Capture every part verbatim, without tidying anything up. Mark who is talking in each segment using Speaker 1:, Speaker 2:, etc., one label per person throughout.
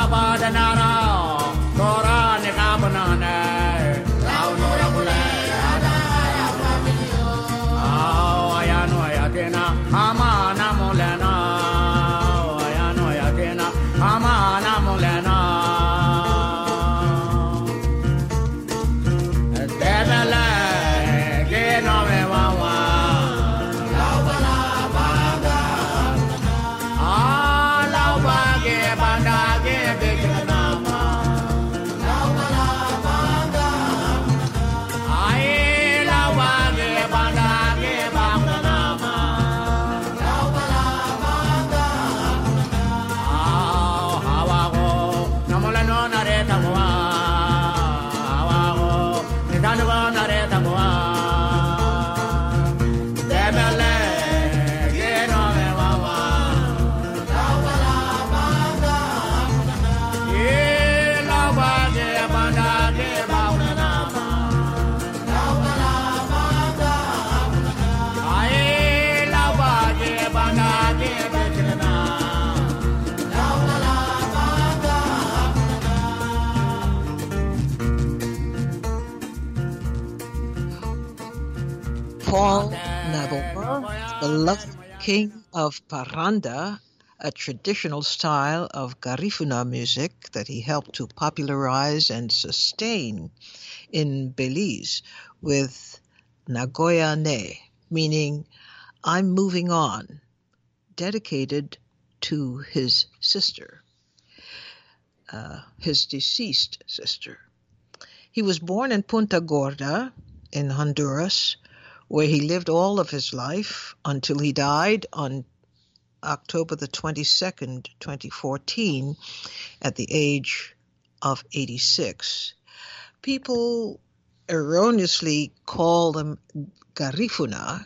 Speaker 1: Paul Nabor, the beloved king of Parranda, a traditional style of Garifuna music that he helped to popularize and sustain in Belize with Nagoya Ne, meaning I'm moving on, dedicated to his sister, uh, his deceased sister. He was born in Punta Gorda in Honduras, where he lived all of his life until he died on October the twenty-second, twenty fourteen, at the age of eighty-six. People erroneously call them Garifuna,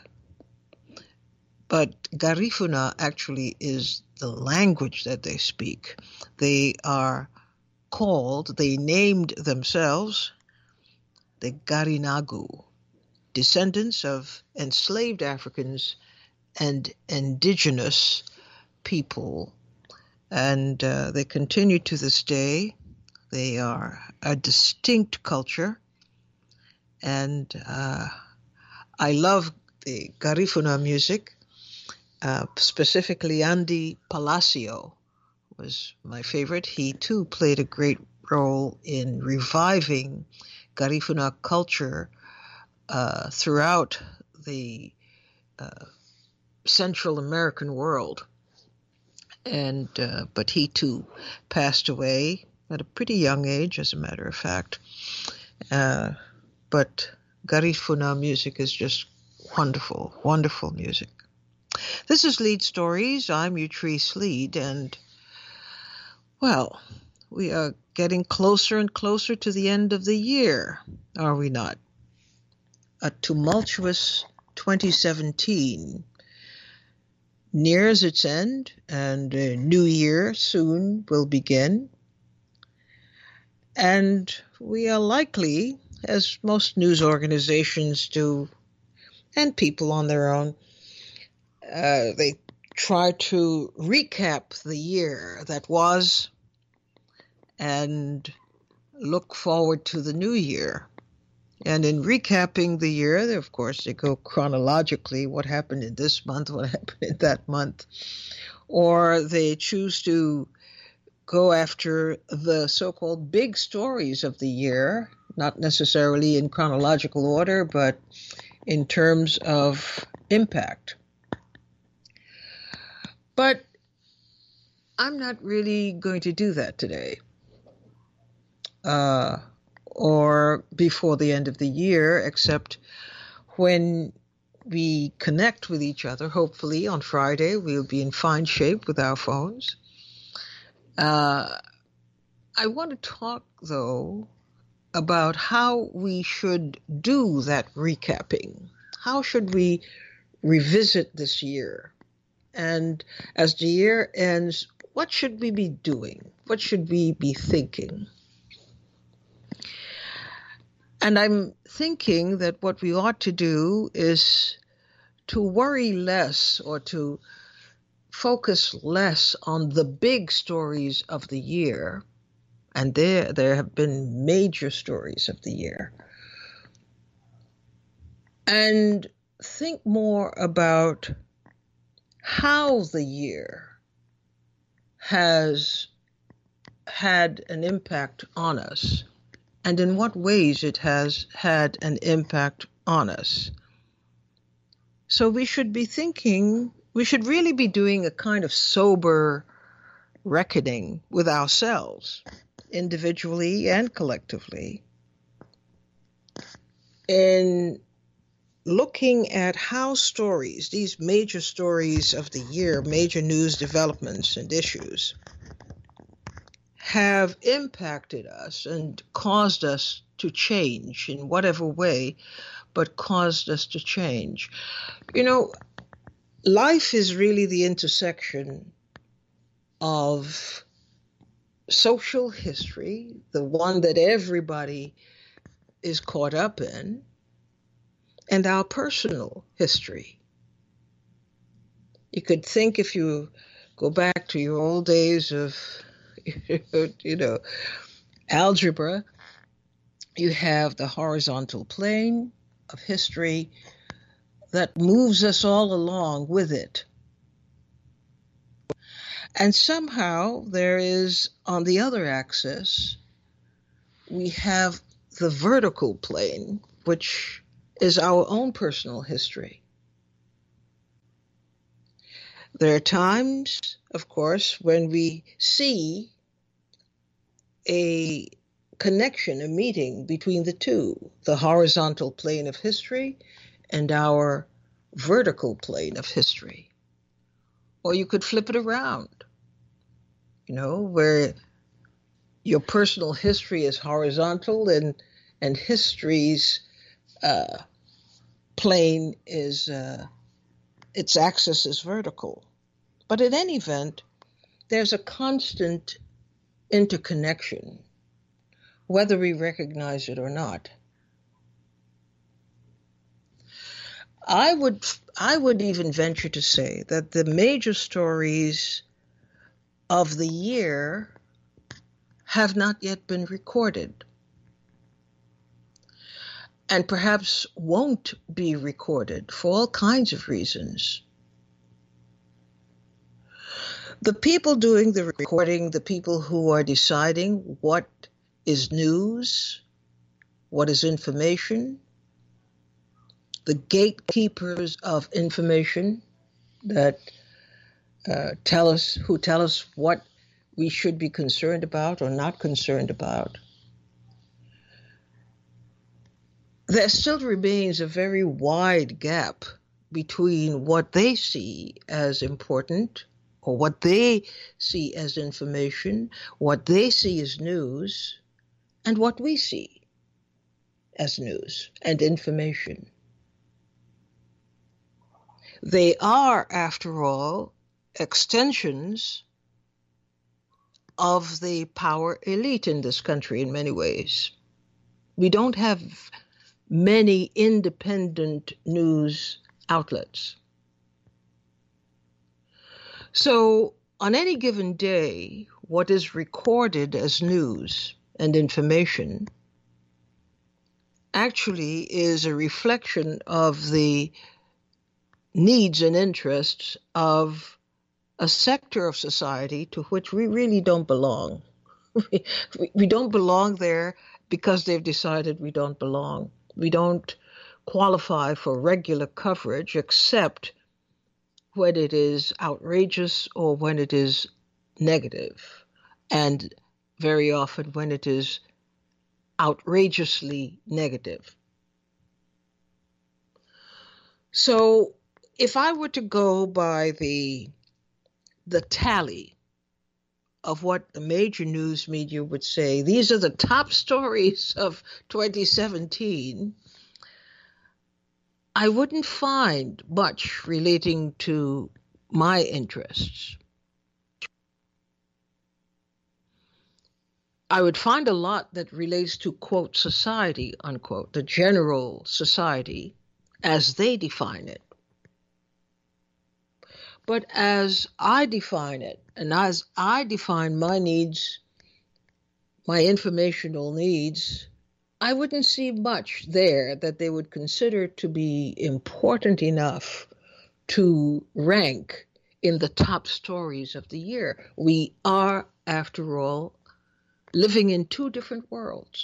Speaker 1: but Garifuna actually is the language that they speak. They are called, they named themselves the Garinagu, descendants of enslaved Africans and indigenous people. And uh, they continue to this day. They are a distinct culture. And uh, I love the Garifuna music, uh, specifically Andy Palacio was my favorite. He too played a great role in reviving Garifuna culture Uh, throughout the uh, Central American world. And uh, but he too passed away at a pretty young age, as a matter of fact. Uh, but Garifuna music is just wonderful, wonderful music. This is Lead Stories. I'm Utrice Lead, and, well, we are getting closer and closer to the end of the year, are we not? A tumultuous twenty seventeen nears its end, and a new year soon will begin. And we are likely, as most news organizations do, and people on their own, uh, they try to recap the year that was and look forward to the new year. And in recapping the year, of course, they go chronologically, what happened in this month, what happened in that month. Or they choose to go after the so-called big stories of the year, not necessarily in chronological order, but in terms of impact. But I'm not really going to do that today. Uh... or before the end of the year, except when we connect with each other. Hopefully on Friday, we'll be in fine shape with our phones. Uh, I want to talk, though, about how we should do that recapping. How should we revisit this year? And as the year ends, what should we be doing? What should we be thinking? And I'm thinking that what we ought to do is to worry less or to focus less on the big stories of the year And there, there have been major stories of the year. And think more about how the year has had an impact on us, and in what ways it has had an impact on us. So we should be thinking, we should really be doing a kind of sober reckoning with ourselves, individually and collectively, in looking at how stories, these major stories of the year, major news developments and issues, have impacted us and caused us to change in whatever way, but caused us to change. You know, life is really the intersection of social history, the one that everybody is caught up in, and our personal history. You could think, if you go back to your old days of, you know, algebra, you have the horizontal plane of history that moves us all along with it. And somehow there is, on the other axis, we have the vertical plane, which is our own personal history. There are times, of course, when we see a connection, a meeting between the two, the horizontal plane of history and our vertical plane of history. Or you could flip it around, you know, where your personal history is horizontal and, and history's uh, plane is, uh, its axis is vertical. But in any event, there's a constant interconnection, whether we recognize it or not. I would, I would even venture to say that the major stories of the year have not yet been recorded, and perhaps won't be recorded for all kinds of reasons. The people doing the recording, the people who are deciding what is news, what is information, the gatekeepers of information that uh, tell us, who tell us what we should be concerned about or not concerned about. There still remains a very wide gap between what they see as important, or what they see as information, what they see as news, and what we see as news and information. They are, after all, extensions of the power elite in this country in many ways. We don't have many independent news outlets. So on any given day, what is recorded as news and information actually is a reflection of the needs and interests of a sector of society to which we really don't belong. we, we don't belong there because they've decided we don't belong. We don't qualify for regular coverage except when it is outrageous or when it is negative, and very often when it is outrageously negative. So if I were to go by the the tally of what the major news media would say, these are the top stories of twenty seventeen, I wouldn't find much relating to my interests. I would find a lot that relates to, quote, society, unquote, the general society as they define it. But as I define it, and as I define my needs, my informational needs, I wouldn't see much there that they would consider to be important enough to rank in the top stories of the year. We are, after all, living in two different worlds.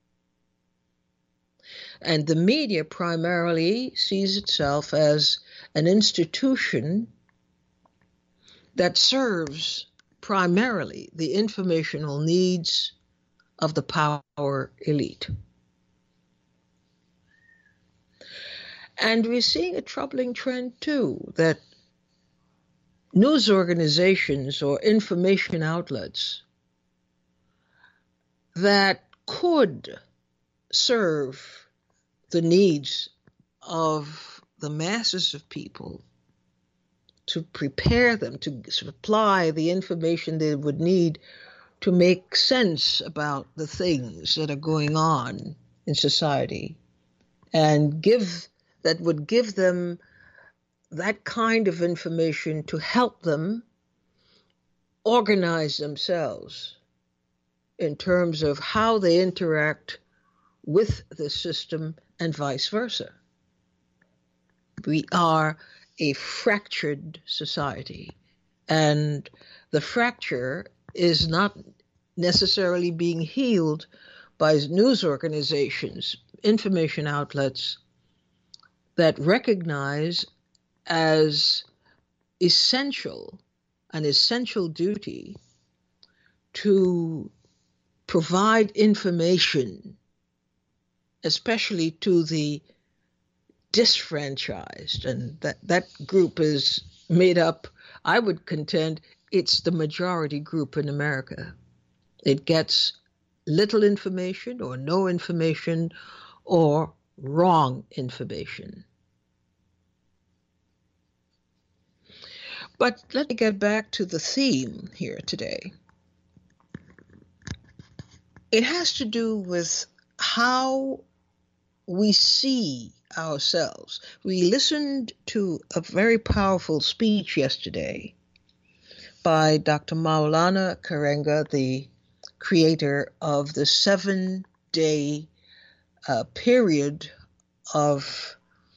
Speaker 1: And the media primarily sees itself as an institution that serves primarily the informational needs of the power elite. And we're seeing a troubling trend, too, that news organizations or information outlets that could serve the needs of the masses of people, to prepare them, to supply the information they would need to make sense about the things that are going on in society, and give that would give them that kind of information to help them organize themselves in terms of how they interact with the system and vice versa. We are a fractured society, and the fracture is not necessarily being healed by news organizations, information outlets that recognize as essential, an essential duty to provide information, especially to the disfranchised. And that, that group is made up, I would contend, it's the majority group in America. It gets little information or no information or wrong information. But let me get back to the theme here today. It has to do with how we see ourselves. We listened to a very powerful speech yesterday by Doctor Maulana Karenga, the creator of the seven-day uh, period of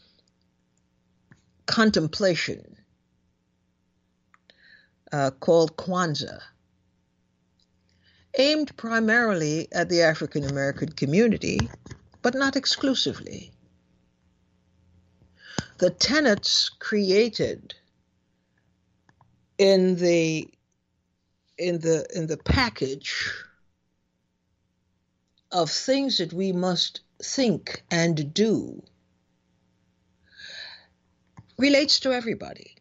Speaker 1: contemplation uh, called Kwanzaa, aimed primarily at the African American community, but not exclusively. The tenets created in the in the in the package of things that we must think and do relates to everybody.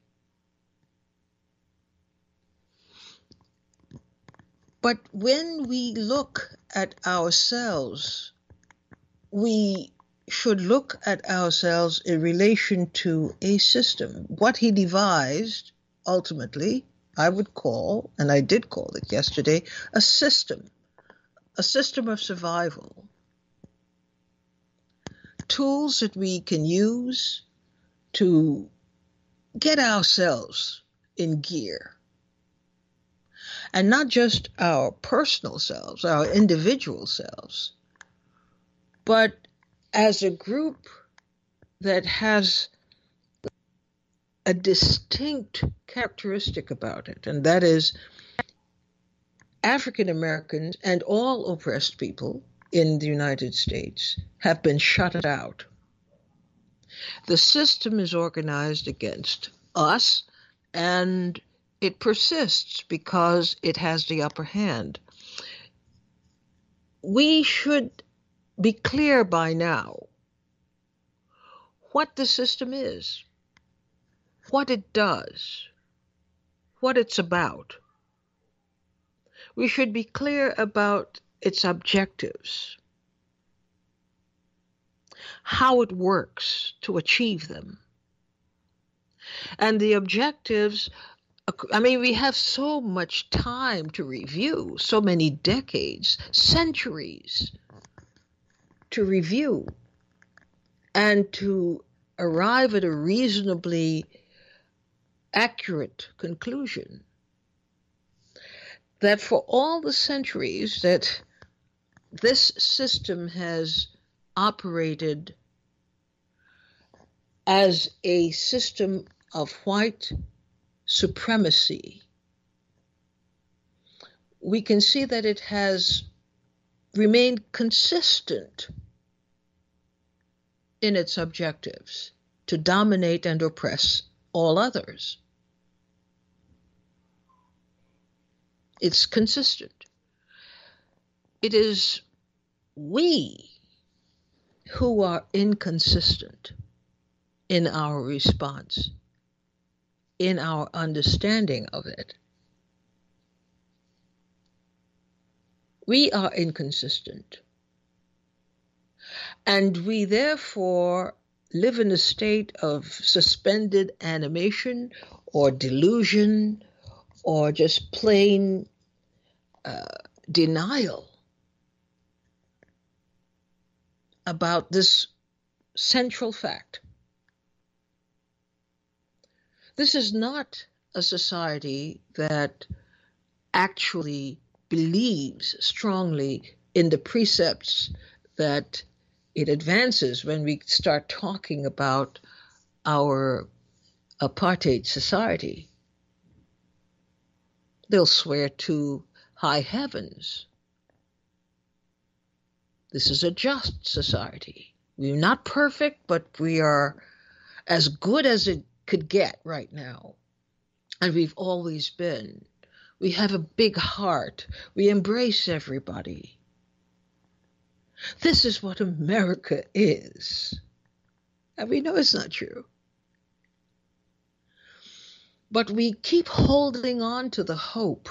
Speaker 1: But when we look at ourselves, we should look at ourselves in relation to a system. What he devised, ultimately, I would call, and I did call it yesterday, a system, a system of survival. Tools that we can use to get ourselves in gear. And not just our personal selves, our individual selves, but as a group that has a distinct characteristic about it, and that is African Americans and all oppressed people in the United States have been shut out. The system is organized against us, and it persists because it has the upper hand. We should be clear by now what the system is, what it does, what it's about. We should be clear about its objectives, how it works to achieve them. And the objectives, I mean, we have so much time to review, so many decades, centuries to review and to arrive at a reasonably accurate conclusion that for all the centuries that this system has operated as a system of white supremacy. We can see that it has remained consistent in its objectives to dominate and oppress all others. It's consistent. It is we who are inconsistent in our response, in our understanding of it. We are inconsistent. And we therefore live in a state of suspended animation or delusion or just plain uh, denial about this central fact. This is not a society that actually believes strongly in the precepts that it advances when we start talking about our apartheid society. They'll swear to high heavens. This is a just society. We're not perfect, but we are as good as it could get right now. And we've always been. We have a big heart. We embrace everybody. This is what America is. And we know it's not true. But we keep holding on to the hope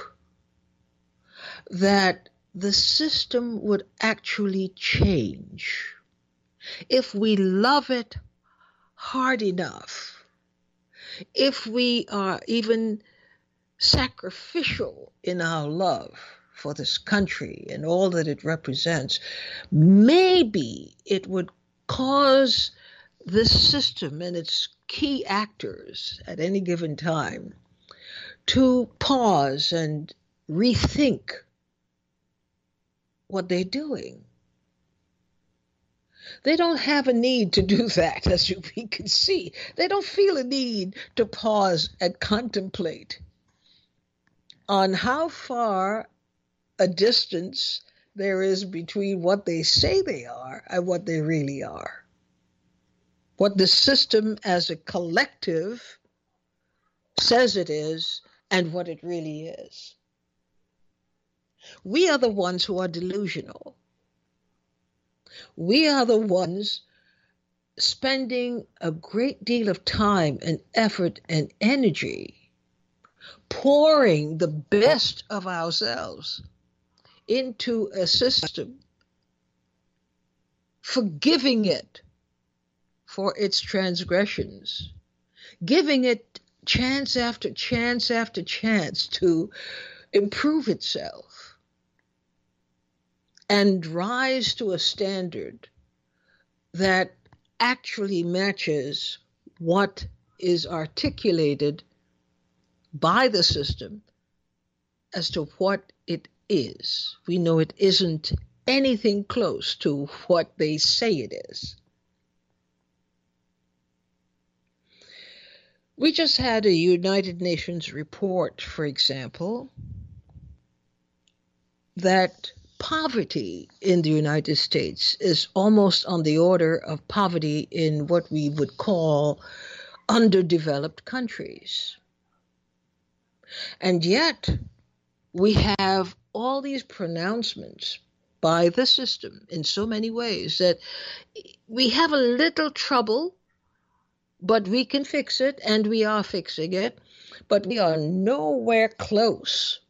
Speaker 1: that the system would actually change if we love it hard enough, if we are even sacrificial in our love for this country and all that it represents. Maybe it would cause this system and its key actors at any given time to pause and rethink what they're doing. They don't have a need to do that, as we can see. They don't feel a need to pause and contemplate on how far a distance there is between what they say they are and what they really are. What the system as a collective says it is and what it really is. We are the ones who are delusional. We are the ones spending a great deal of time and effort and energy pouring the best of ourselves into a system, forgiving it for its transgressions, giving it chance after chance after chance to improve itself and rise to a standard that actually matches what is articulated by the system as to what it is. We know it isn't anything close to what they say it is. We just had a United Nations report, for example, that poverty in the United States is almost on the order of poverty in what we would call underdeveloped countries. And yet, we have all these pronouncements by the system in so many ways that we have a little trouble, but we can fix it, and we are fixing it, but we are nowhere close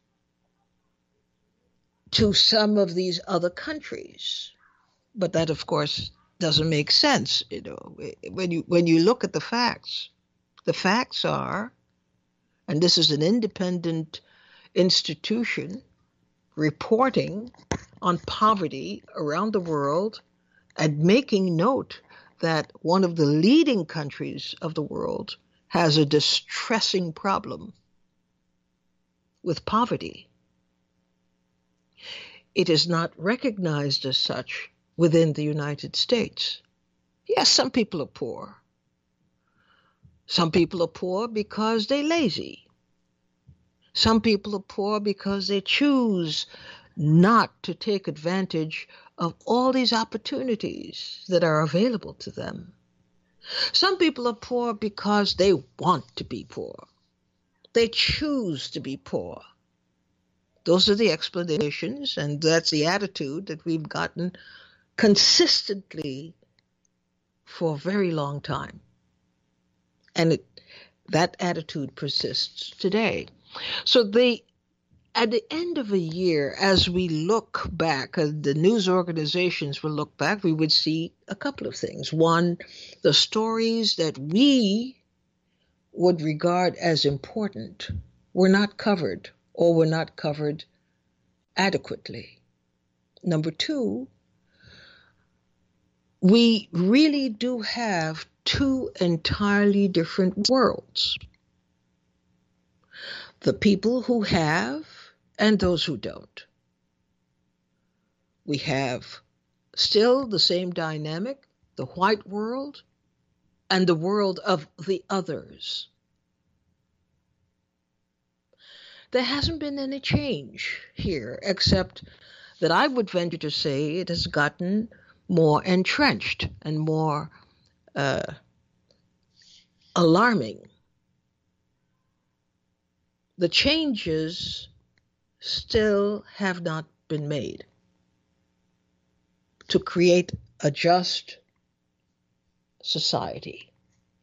Speaker 1: to some of these other countries. But that, of course, doesn't make sense. You know, when you when you look at the facts, the facts are, and this is an independent institution reporting on poverty around the world and making note that one of the leading countries of the world has a distressing problem with poverty. It is not recognized as such within the United States. Yes, some people are poor. Some people are poor because they're lazy. Some people are poor because they choose not to take advantage of all these opportunities that are available to them. Some people are poor because they want to be poor. They choose to be poor. Those are the explanations, and that's the attitude that we've gotten consistently for a very long time. And it, that attitude persists today. So they, at the end of a year, as we look back, uh, the news organizations will look back, we would see a couple of things. One, the stories that we would regard as important were not covered or were not covered adequately. Number two, we really do have two entirely different worlds. The people who have and those who don't. We have still the same dynamic, the white world and the world of the others. There hasn't been any change here, except that I would venture to say it has gotten more entrenched and more uh, alarming. The changes still have not been made to create a just society.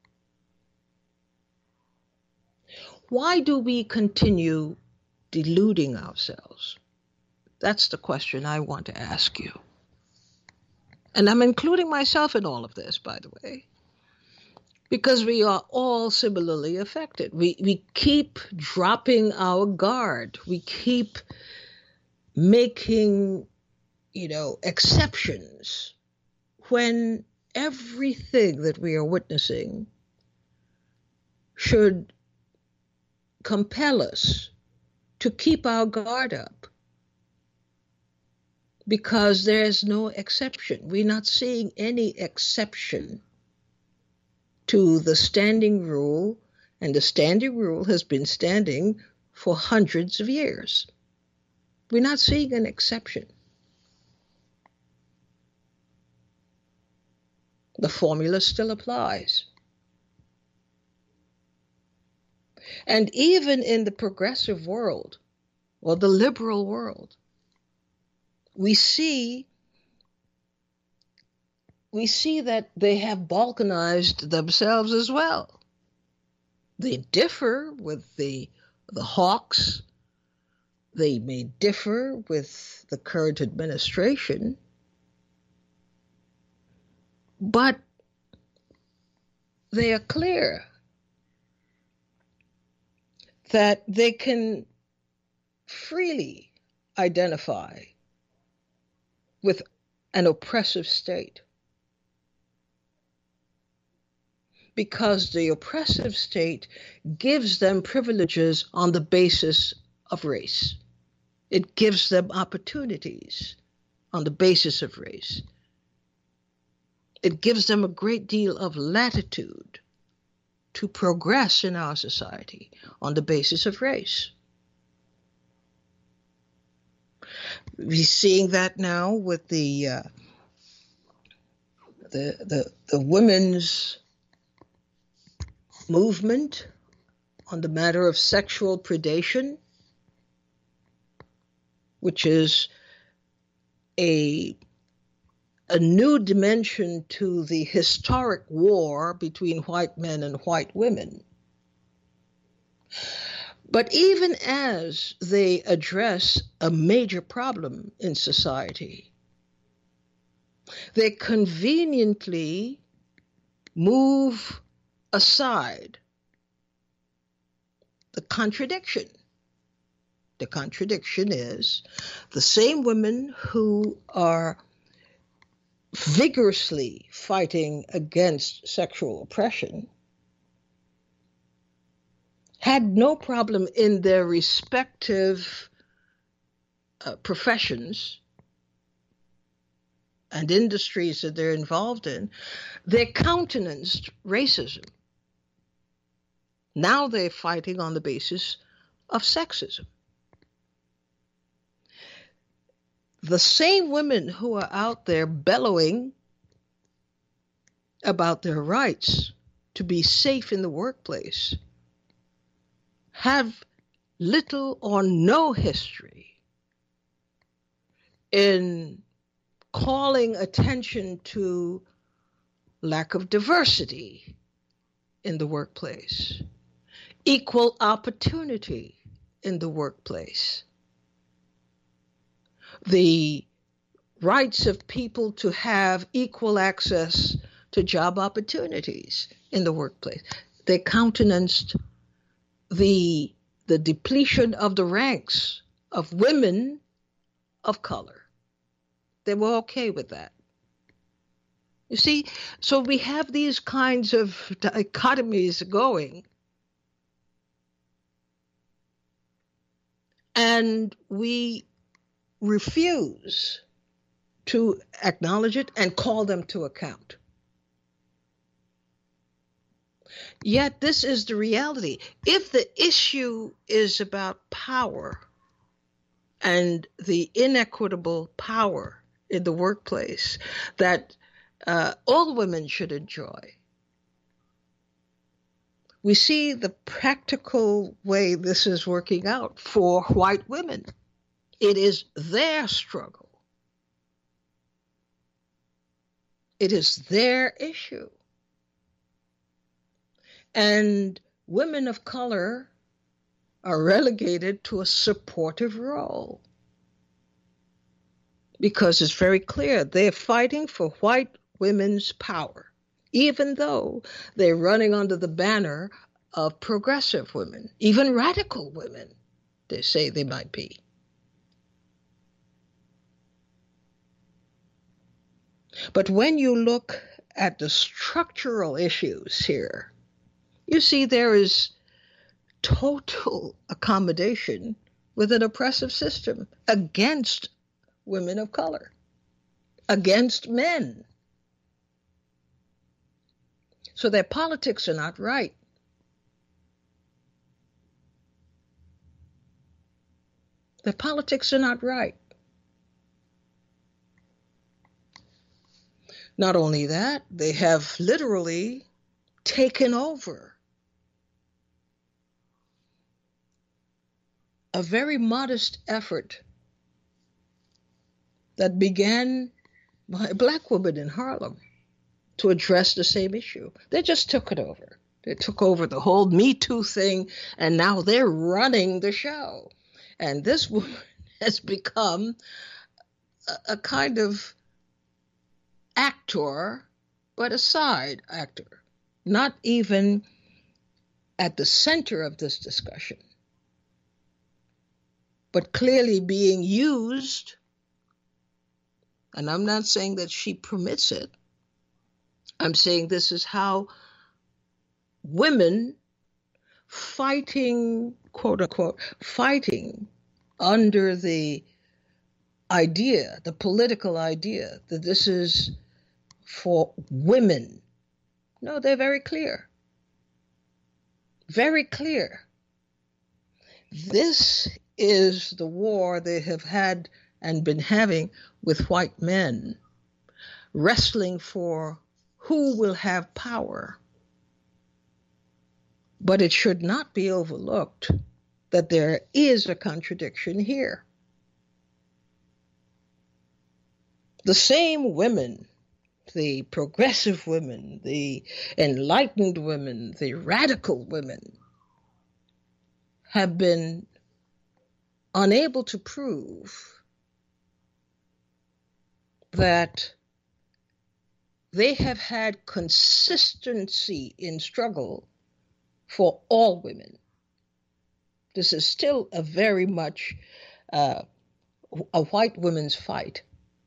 Speaker 1: Why do we continue deluding ourselves? That's the question I want to ask you. And I'm including myself in all of this, by the way, because we are all similarly affected. We, we keep dropping our guard. We keep making, you know, exceptions when everything that we are witnessing should compel us to keep our guard up, because there's no exception. We're not seeing any exception to the standing rule, and the standing rule has been standing for hundreds of years. We're not seeing an exception. The formula still applies. And even in the progressive world, or the liberal world, we see we see that they have balkanized themselves as well. They differ with the the hawks. They may differ with the current administration, but they are clear that they can freely identify with an oppressive state, because the oppressive state gives them privileges on the basis of race. It gives them opportunities on the basis of race. It gives them a great deal of latitude to progress in our society on the basis of race. We're seeing that now with the uh, the, the the women's movement on the matter of sexual predation, which is a a new dimension to the historic war between white men and white women. But even as they address a major problem in society, they conveniently move aside the contradiction. The contradiction is the same women who are vigorously fighting against sexual oppression had no problem in their respective uh, professions and industries that they're involved in, they countenanced racism. Now they're fighting on the basis of sexism. The same women who are out there bellowing about their rights to be safe in the workplace have little or no history in calling attention to lack of diversity in the workplace, equal opportunity in the workplace, the rights of people to have equal access to job opportunities in the workplace. They countenanced the, the depletion of the ranks of women of color. They were okay with that. You see, so we have these kinds of dichotomies going, and we refuse to acknowledge it and call them to account. Yet this is the reality. If the issue is about power and the inequitable power in the workplace that uh, all women should enjoy, we see the practical way this is working out for white women. It is their struggle. It is their issue. And women of color are relegated to a supportive role because it's very clear they're fighting for white women's power, even though they're running under the banner of progressive women, even radical women, they say they might be. But when you look at the structural issues here, you see there is total accommodation with an oppressive system against women of color, against men. So their politics are not right. Their politics are not right. Not only that, they have literally taken over a very modest effort that began by a black woman in Harlem to address the same issue. They just took it over. They took over the whole Me Too thing, and now they're running the show. And this woman has become a, a kind of actor, but a side actor, not even at the center of this discussion, but clearly being used. And I'm not saying that she permits it. I'm saying this is how women fighting, quote unquote, fighting under the idea, the political idea that this is for women. No, they're very clear. Very clear. This is the war they have had and been having with white men, wrestling for who will have power. But it should not be overlooked that there is a contradiction here. The same women, the progressive women, the enlightened women, the radical women, have been unable to prove that they have had consistency in struggle for all women. This is still a very much uh, a white woman's fight,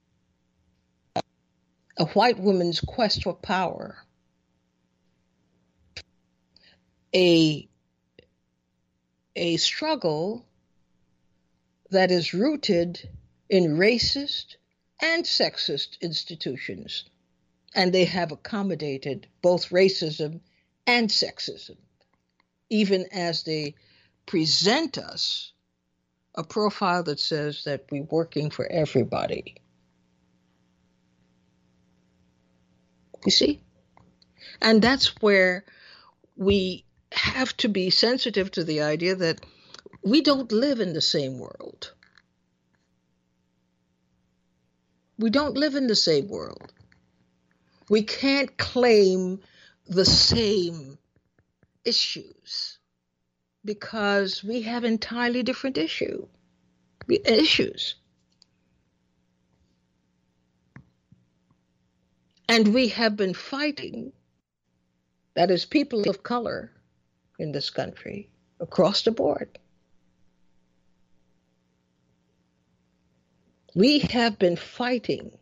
Speaker 1: a white woman's quest for power, a, a struggle that is rooted in racist and sexist institutions, and they have accommodated both racism and sexism, even as they present us a profile that says that we're working for everybody. You see? And that's where we have to be sensitive to the idea that we don't live in the same world. We don't live in the same world. We can't claim the same issues because we have entirely different issue, issues. And we have been fighting, that is, people of color in this country, across the board. We have been fighting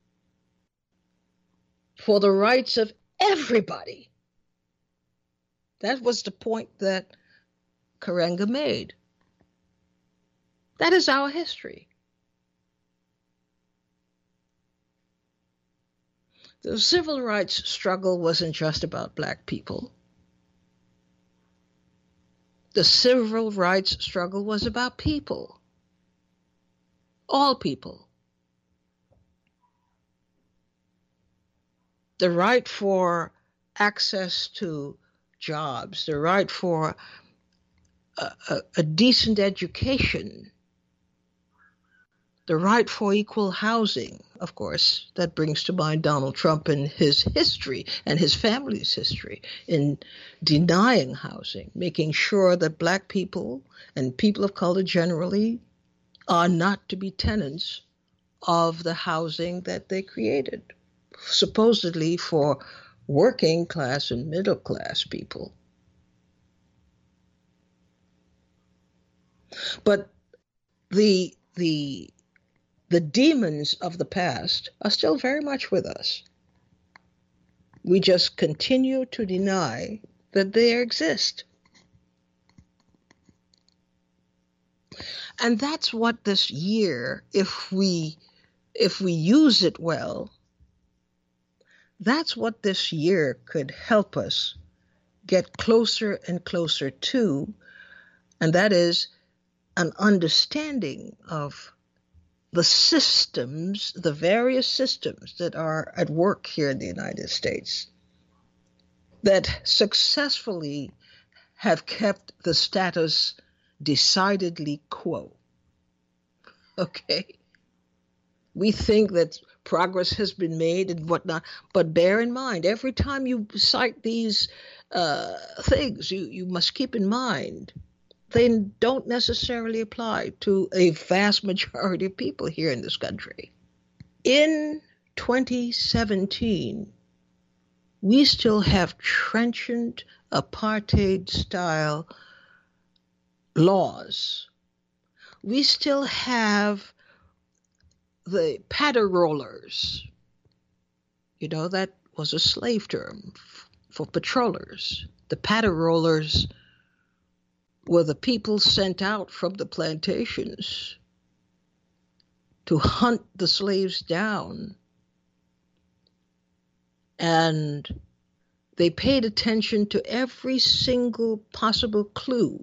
Speaker 1: for the rights of everybody. That was the point that Karenga made. That is our history. The civil rights struggle wasn't just about Black people. The civil rights struggle was about people, all people. The right for access to jobs, the right for a, a, a decent education, the right for equal housing, of course. That brings to mind Donald Trump and his history and his family's history in denying housing, making sure that Black people and people of color generally are not to be tenants of the housing that they created, supposedly for working class and middle class people. But the the the demons of the past are still very much with us. We just continue to deny that they exist. And that's what this year, if we if we use it well, that's what this year could help us get closer and closer to, and that is an understanding of the systems, the various systems that are at work here in the United States that successfully have kept the status decidedly quo. Okay? We think that progress has been made and whatnot, but bear in mind, every time you cite these uh, things, you, you must keep in mind they don't necessarily apply to a vast majority of people here in this country. In twenty seventeen, we still have trenchant apartheid-style laws. We still have the patter rollers. You know, that was a slave term for patrollers. The patter rollers were the people sent out from the plantations to hunt the slaves down. And they paid attention to every single possible clue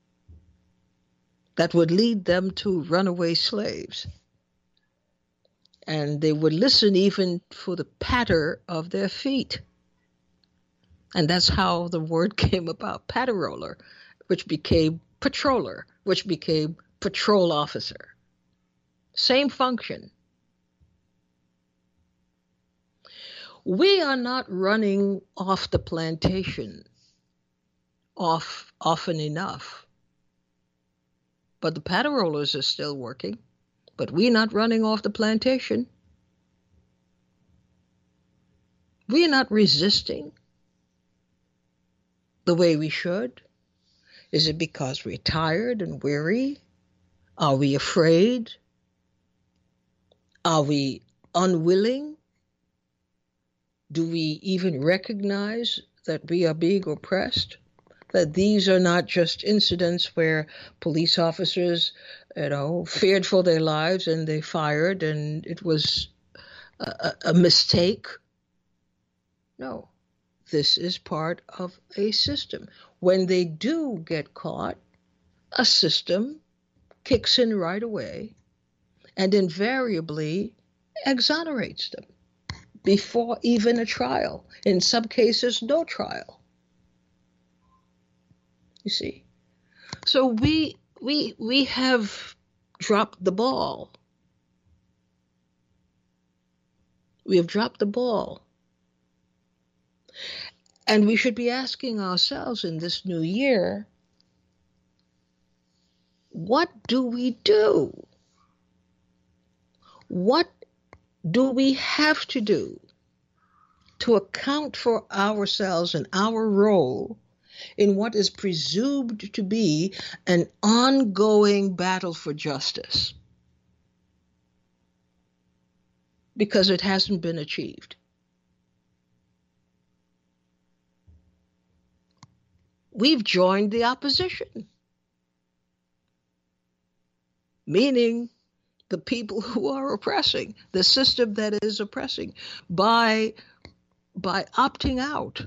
Speaker 1: that would lead them to runaway slaves. And they would listen even for the patter of their feet. And that's how the word came about, patter roller, which became patroller, which became patrol officer. Same function. We are not running off the plantation off often enough. But the patter rollers are still working, but we're not running off the plantation. We are not resisting the way we should. Is it because we're tired and weary? Are we afraid? Are we unwilling? Do we even recognize that we are being oppressed? that these are not just incidents where police officers, you know, feared for their lives and they fired and it was a, a mistake. No, this is part of a system. When they do get caught, a system kicks in right away and invariably exonerates them before even a trial. In some cases, no trial. You see? So we we we have dropped the ball. We have dropped the ball. And we should be asking ourselves in this new year, what do we do? What do we have to do to account for ourselves and our role in what is presumed to be an ongoing battle for justice? Because it hasn't been achieved. We've joined the opposition, meaning the people who are oppressing, the system that is oppressing, by, by opting out,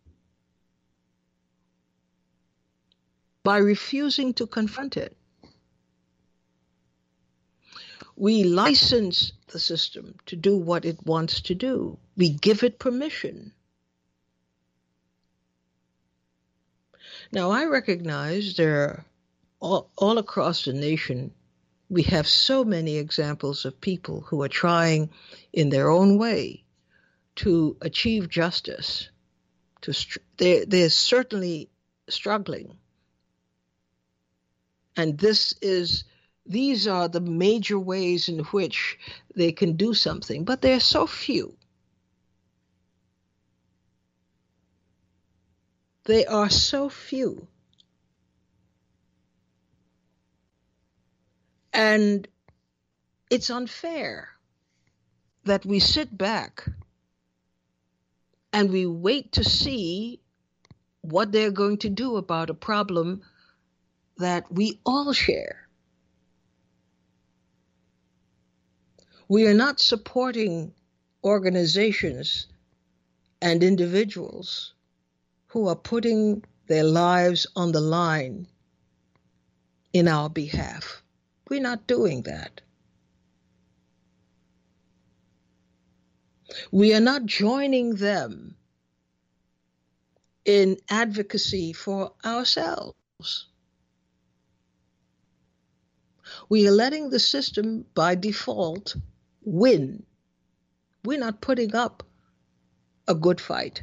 Speaker 1: by refusing to confront it. We license the system to do what it wants to do. We give it permission. Now, I recognize there are all, all across the nation, we have so many examples of people who are trying in their own way to achieve justice. To they're, they're certainly struggling. And this is, these are the major ways in which they can do something, but they're so few. They are so few. And it's unfair that we sit back and we wait to see what they're going to do about a problem that we all share. We are not supporting organizations and individuals who are putting their lives on the line in our behalf. We're not doing that. We are not joining them in advocacy for ourselves. We are letting the system, by default, win. We're not putting up a good fight.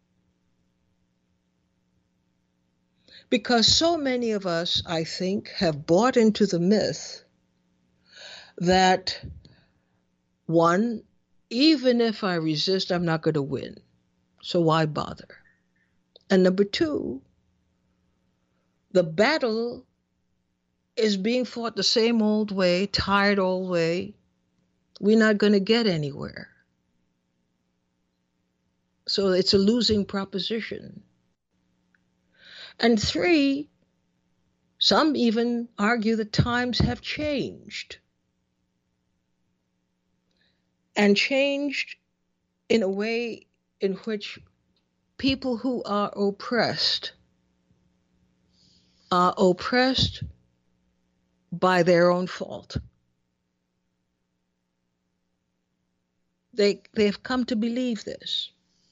Speaker 1: Because so many of us, I think, have bought into the myth that, one, even if I resist, I'm not going to win. So why bother? And number two, the battle is being fought the same old way, tired old way. We're not going to get anywhere. So it's a losing proposition. And three, some even argue that times have changed. And changed in a way in which people who are oppressed are oppressed by their own fault. They, they've come to believe this.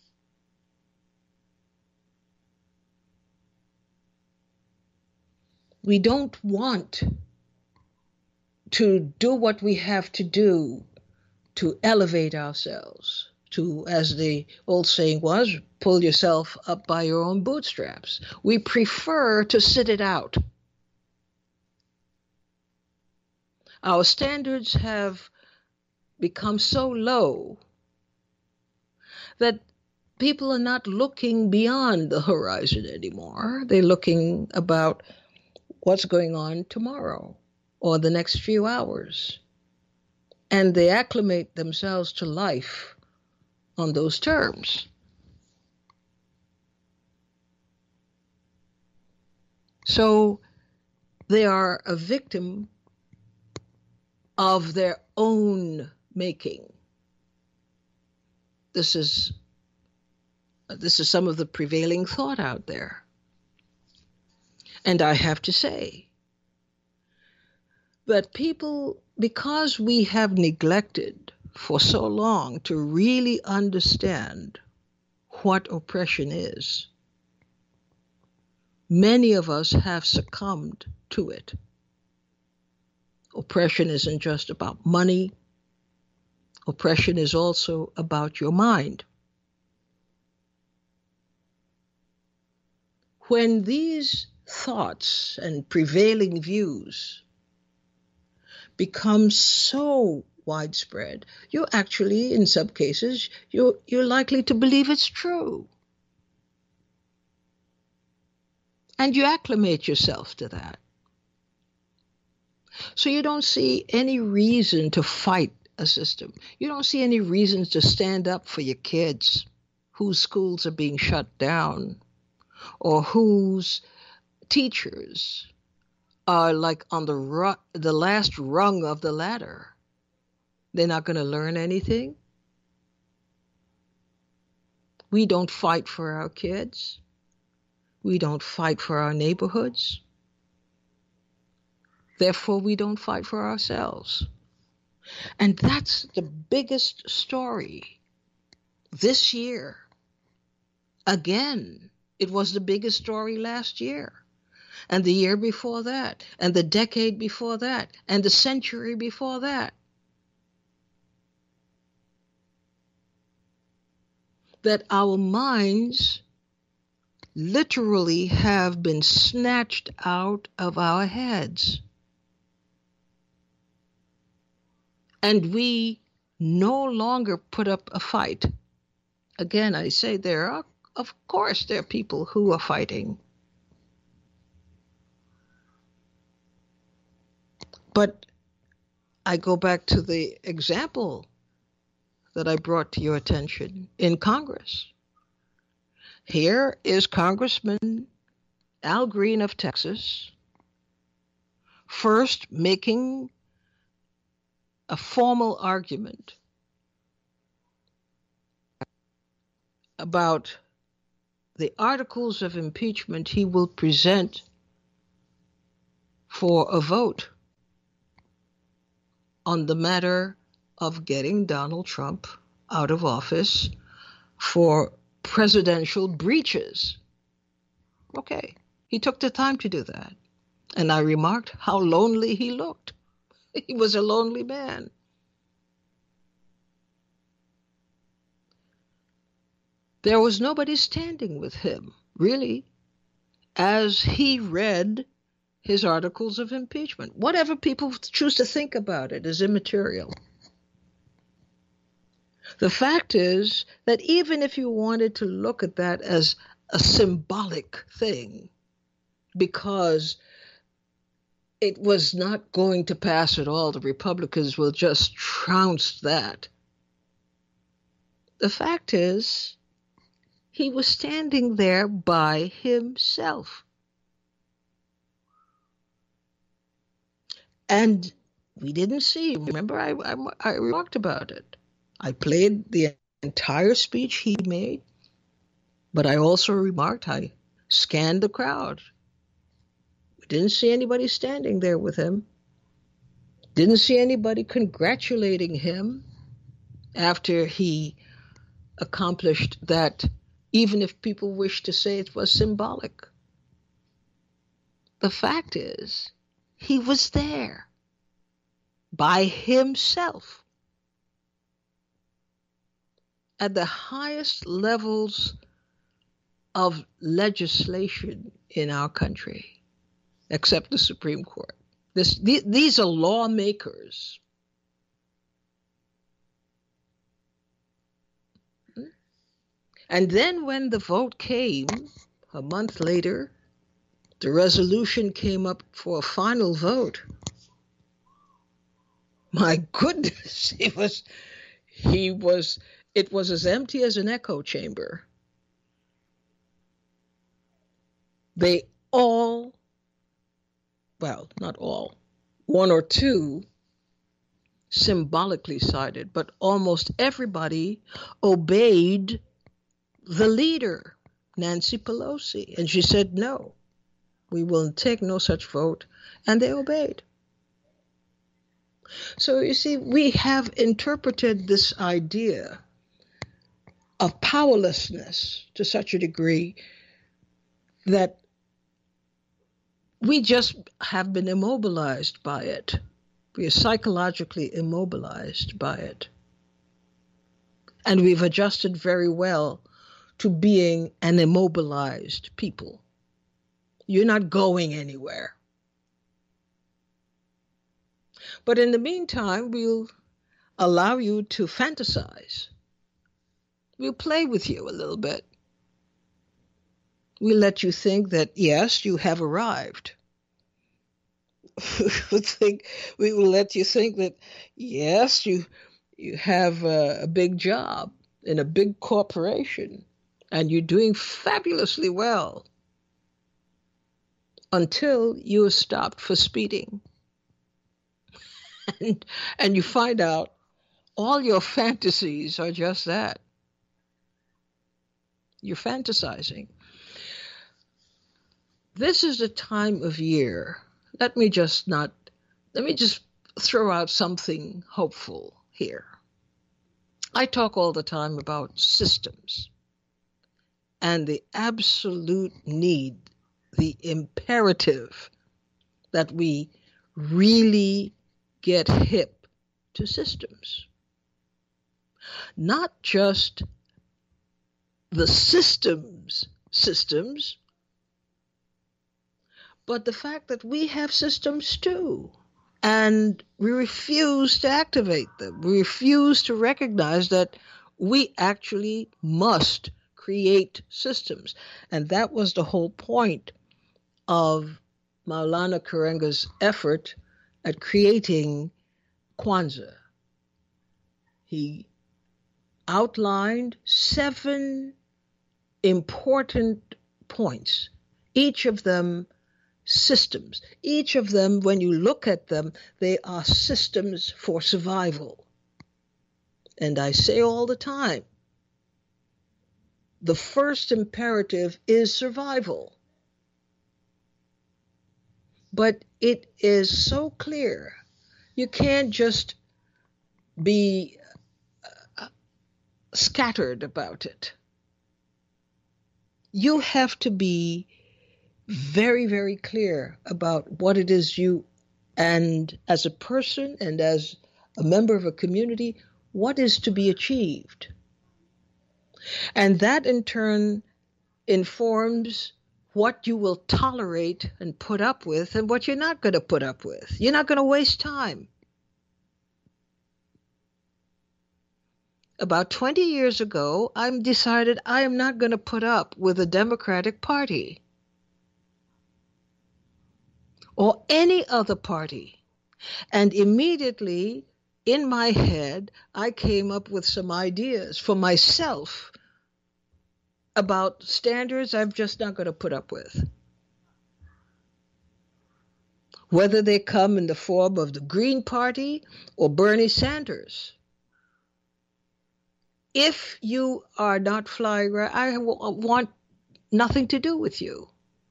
Speaker 1: We don't want to do what we have to do to elevate ourselves, to, as the old saying was, pull yourself up by your own bootstraps. We prefer to sit it out. Our standards have become so low that people are not looking beyond the horizon anymore. They're looking about what's going on tomorrow or the next few hours. And they acclimate themselves to life on those terms. So they are a victim of their own making. This is this is some of the prevailing thought out there. And I have to say that people, because we have neglected for so long to really understand what oppression is, many of us have succumbed to it. Oppression isn't just about money. Oppression is also about your mind. When these thoughts and prevailing views become so widespread, you actually, in some cases, you're, you're likely to believe it's true. And you acclimate yourself to that. So you don't see any reason to fight a system. You don't see any reasons to stand up for your kids whose schools are being shut down, or whose teachers are like on the ru- the last rung of the ladder. They're not going to learn anything. We don't fight for our kids. We don't fight for our neighborhoods. Therefore, we don't fight for ourselves. And that's the biggest story this year. Again, it was the biggest story last year, and the year before that, and the decade before that, and the century before that. That our minds literally have been snatched out of our heads. And we no longer put up a fight. Again, I say there are, of course, there are people who are fighting. But I go back to the example that I brought to your attention in Congress. Here is Congressman Al Green of Texas, first making a formal argument about the articles of impeachment he will present for a vote on the matter of getting Donald Trump out of office for presidential breaches. Okay, he took the time to do that. And I remarked how lonely he looked. He was a lonely man. There was nobody standing with him, really, as he read his articles of impeachment. Whatever people choose to think about it is immaterial. The fact is that even if you wanted to look at that as a symbolic thing, because it was not going to pass at all, the Republicans will just trounce that. The fact is, he was standing there by himself. And we didn't see, remember, I, I, I remarked about it. I played the entire speech he made, but I also remarked, I scanned the crowd. We didn't see anybody standing there with him. Didn't see anybody congratulating him after he accomplished that, even if people wish to say it was symbolic. The fact is, he was there by himself at the highest levels of legislation in our country, except the Supreme Court. This, th- these are lawmakers. And then when the vote came, a month later, the resolution came up for a final vote. My goodness, he was, he was, it was as empty as an echo chamber. They all well, not all, one or two symbolically cited, but almost everybody obeyed the leader, Nancy Pelosi. And she said, no, we will take no such vote. And they obeyed. So you see, we have interpreted this idea of powerlessness to such a degree that we just have been immobilized by it. We are psychologically immobilized by it. And we've adjusted very well to being an immobilized people. You're not going anywhere. But in the meantime, we'll allow you to fantasize. We'll play with you a little bit. We'll let you think that, yes, you have arrived. we, think, we will let you think that, yes, you, you have a, a big job in a big corporation and you're doing fabulously well until you are stopped for speeding. And, and you find out all your fantasies are just that. You're fantasizing. This is the time of year. Let me just not, let me just throw out something hopeful here. I talk all the time about systems and the absolute need, the imperative that we really get hip to systems. Not just the systems, systems, but the fact that we have systems too. And we refuse to activate them. We refuse to recognize that we actually must create systems. And that was the whole point of Maulana Karenga's effort at creating Kwanzaa. He outlined seven important points, each of them systems. Each of them, when you look at them, they are systems for survival. And I say all the time, the first imperative is survival. But it is so clear. You can't just be uh, scattered about it. You have to be very, very clear about what it is you, and as a person and as a member of a community, what is to be achieved. And that in turn informs what you will tolerate and put up with and what you're not going to put up with. You're not going to waste time. About twenty years ago, I decided I am not going to put up with the Democratic Party or any other party. And immediately in my head, I came up with some ideas for myself about standards I'm just not going to put up with. Whether they come in the form of the Green Party or Bernie Sanders. If you are not flying right, I want nothing to do with you.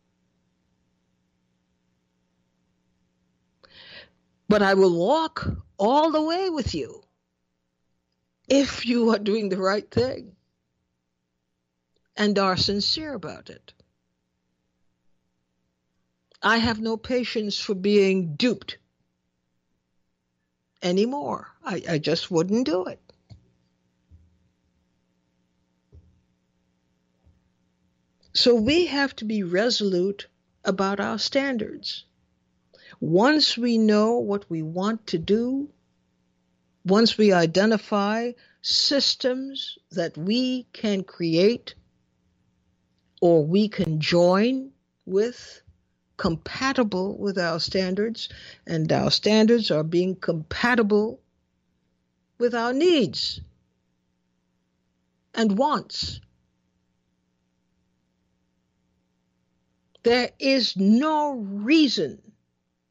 Speaker 1: But I will walk all the way with you if you are doing the right thing and are sincere about it. I have no patience for being duped anymore. I, I just wouldn't do it. So we have to be resolute about our standards. Once we know what we want to do, once we identify systems that we can create or we can join with, compatible with our standards, and our standards are being compatible with our needs and wants. There is no reason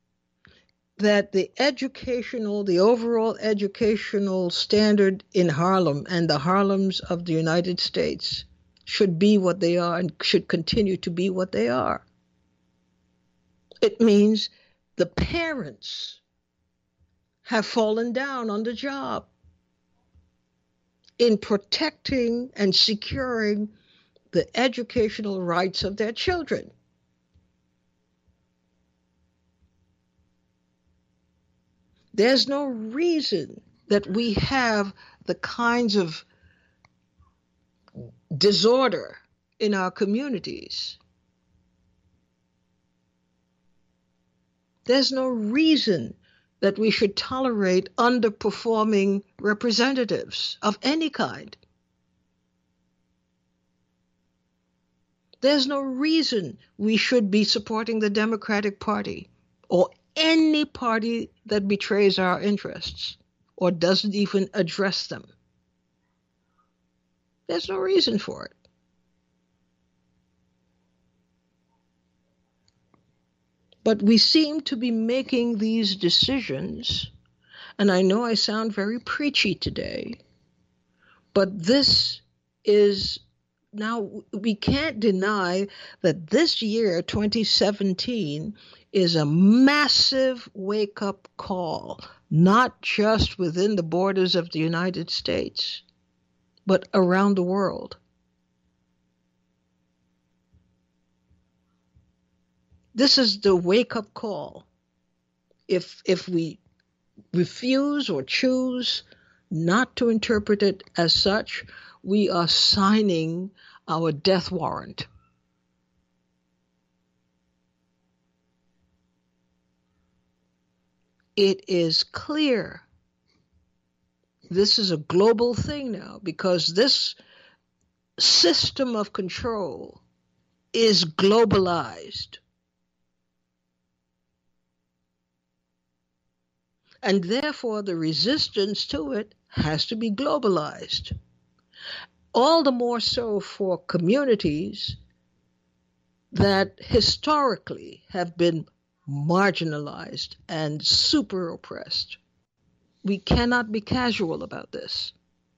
Speaker 1: that the educational, the overall educational standard in Harlem and the Harlems of the United States should be what they are and should continue to be what they are. It means the parents have fallen down on the job in protecting and securing the educational rights of their children. There's no reason that we have the kinds of disorder in our communities. There's no reason that we should tolerate underperforming representatives of any kind. There's no reason we should be supporting the Democratic Party or any party that betrays our interests or doesn't even address them. There's no reason for it. But we seem to be making these decisions, and I know I sound very preachy today, but this is now, we can't deny that this year, twenty seventeen, is a massive wake-up call, not just within the borders of the United States, but around the world. This is the wake-up call. If, if we refuse or choose not to interpret it as such, we are signing our death warrant. It is clear this is a global thing now, because this system of control is globalized. And therefore, the resistance to it has to be globalized. All the more so for communities that historically have been marginalized and super oppressed. We cannot be casual about this.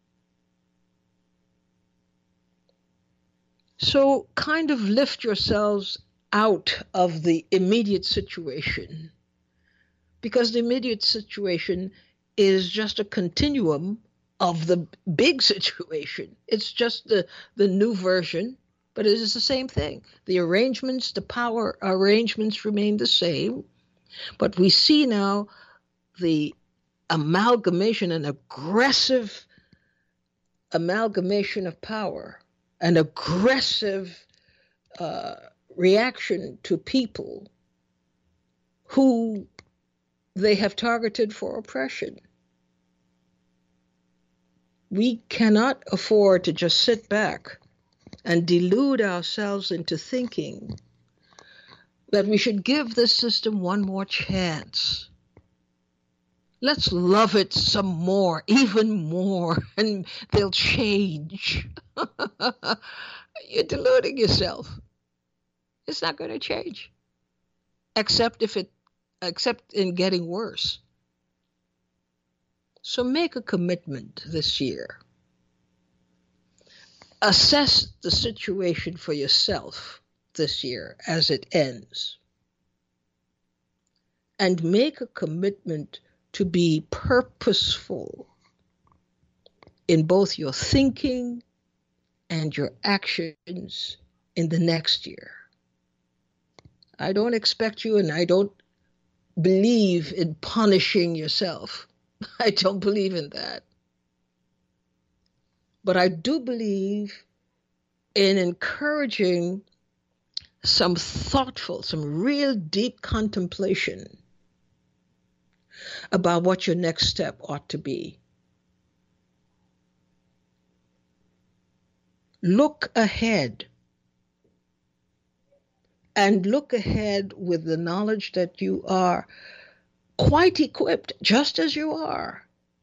Speaker 1: So kind of lift yourselves out of the immediate situation, because the immediate situation is just a continuum of the big situation. It's just the, the new version, but it is the same thing. The arrangements, the power arrangements remain the same, but we see now the amalgamation, an aggressive amalgamation of power, an aggressive uh, reaction to people who they have targeted for oppression. We cannot afford to just sit back and delude ourselves into thinking that we should give this system one more chance. Let's love it some more, even more, and they'll change. You're deluding yourself. It's not going to change, except if it, except in getting worse. So make a commitment this year. Assess the situation for yourself this year as it ends. And make a commitment to be purposeful in both your thinking and your actions in the next year. I don't expect you, and I don't believe in punishing yourself. I don't believe in that. But I do believe in encouraging some thoughtful, some real deep contemplation about what your next step ought to be. Look ahead. And look ahead with the knowledge that you are quite equipped, just as you are.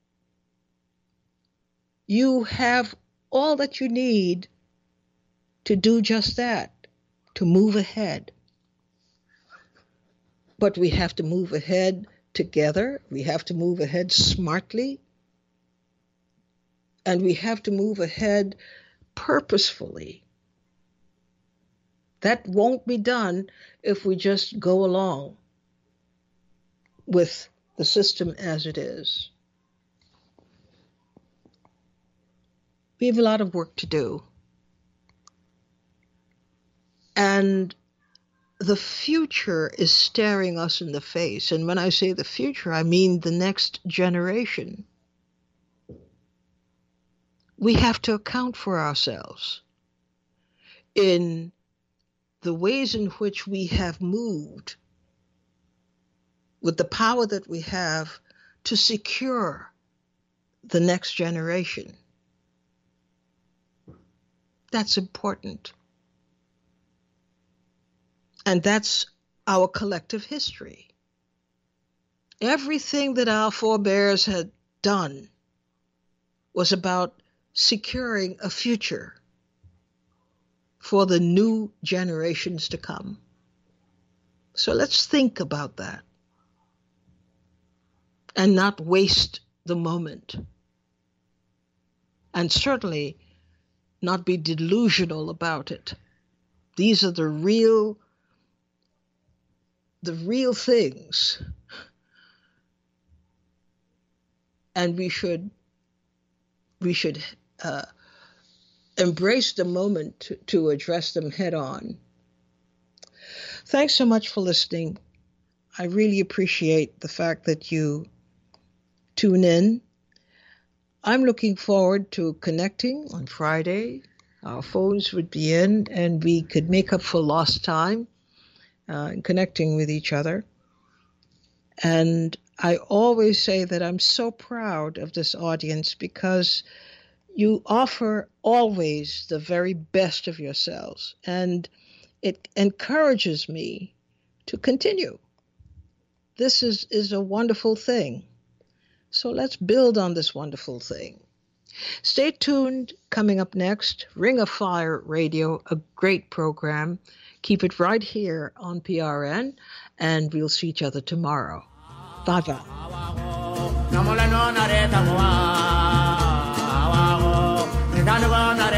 Speaker 1: You have all that you need to do just that, to move ahead. But we have to move ahead together. We have to move ahead smartly. And we have to move ahead purposefully. That won't be done if we just go along with the system as it is. We have a lot of work to do. And the future is staring us in the face. And when I say the future, I mean the next generation. We have to account for ourselves in the ways in which we have moved with the power that we have to secure the next generation. That's important. And that's our collective history. Everything that our forebears had done was about securing a future for the new generations to come. So let's think about that and not waste the moment, and certainly not be delusional about it. These are the real, the real things, and we should we should uh, embrace the moment to, to address them head on. Thanks so much for listening. I really appreciate the fact that you tune in. I'm looking forward to connecting on Friday. Our phones would be in and we could make up for lost time uh, in connecting with each other. And I always say that I'm so proud of this audience because you offer always the very best of yourselves, and it encourages me to continue. This is, is a wonderful thing. So let's build on this wonderful thing. Stay tuned. Coming up next, Ring of Fire Radio, a great program. Keep it right here on P R N, and we'll see each other tomorrow. Bye-bye. Namo